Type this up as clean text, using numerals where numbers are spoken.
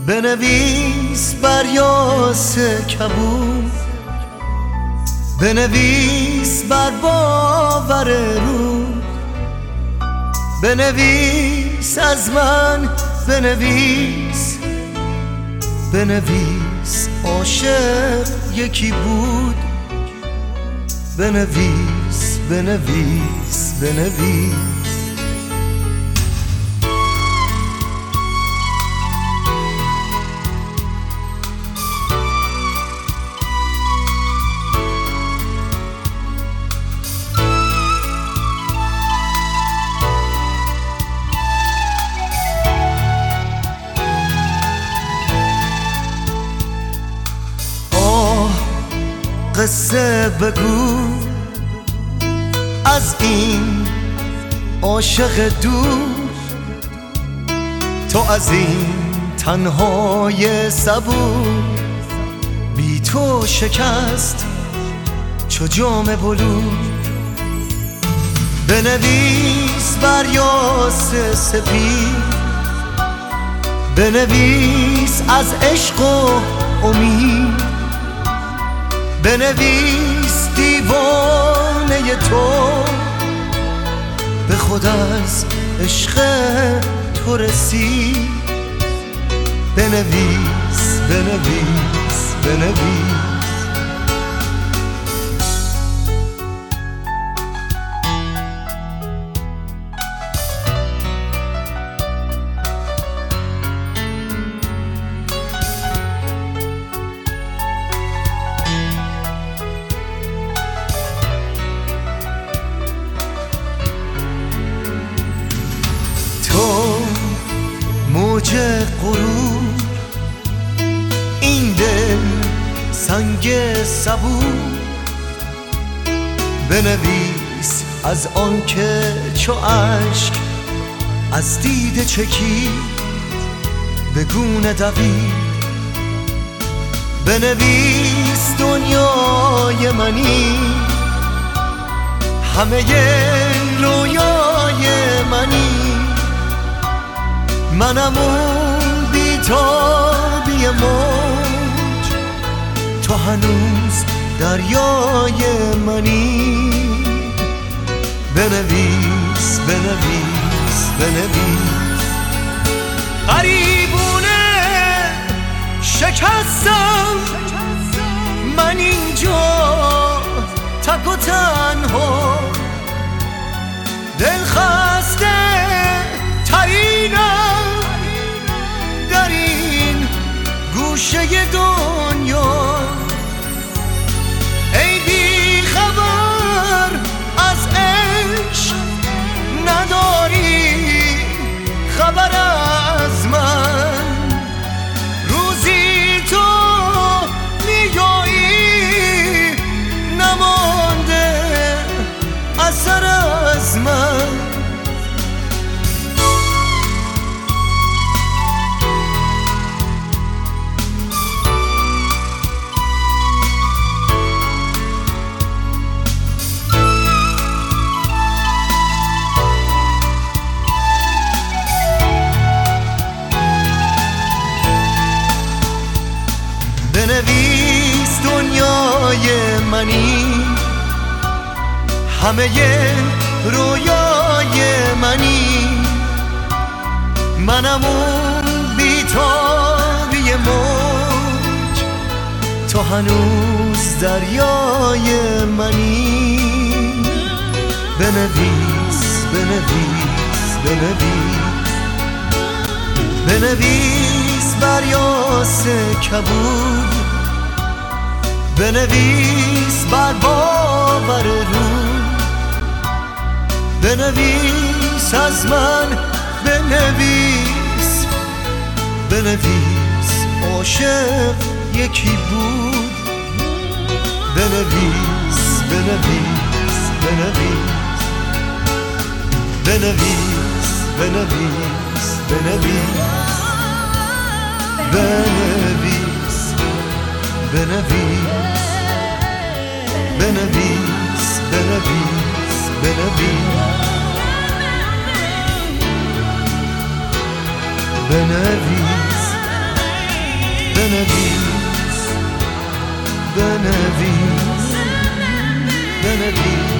بنویس بر یاس کبود، بنویس بر باور رود، بنویس از من، بنویس بنویس عاشق یکی بود، بنویس بنویس بنویس. قصه بگو از این عاشق دور، تو از این تنهای صبور، بی تو شکست چو جام بلور. بنویس بر یاس سپید، بنویس از عشق و امید، بنویس دیوانه تو به خود از عشق تو رسید، بنویس بنویس بنویس. موج غرور این دل سنگ صبور، بنویس از آن که چو اشک از دیده چکید به گونه دوید، بنویس دنیای منی همه رویای منی، منم اون بیتابی موج، تو هنوز دریای منی، بنویس بنویس بنویس. غریبونه شکستم من اینجا تک و تنها، دل خسته ترینم در این گوشه دنیا، ای بی خبر از عشق نداری خبر از من، روزی تو میایی نمانده اثر از من. بنویس دنیای منی همه رویای منی، منم اون بیتابی موج، تو هنوز دریای منی، بنویس بنویس بنویس. بنویس بر یاس کبود، بنویس بر باور رود، بنویس از من، بنویس بنویس عاشق یکی بود، بنویس بنویس بنویس بنویس بنویس بنویس بنویس بنویس بنویس بنویس بنویس بنویس بنویس بنویس بنویس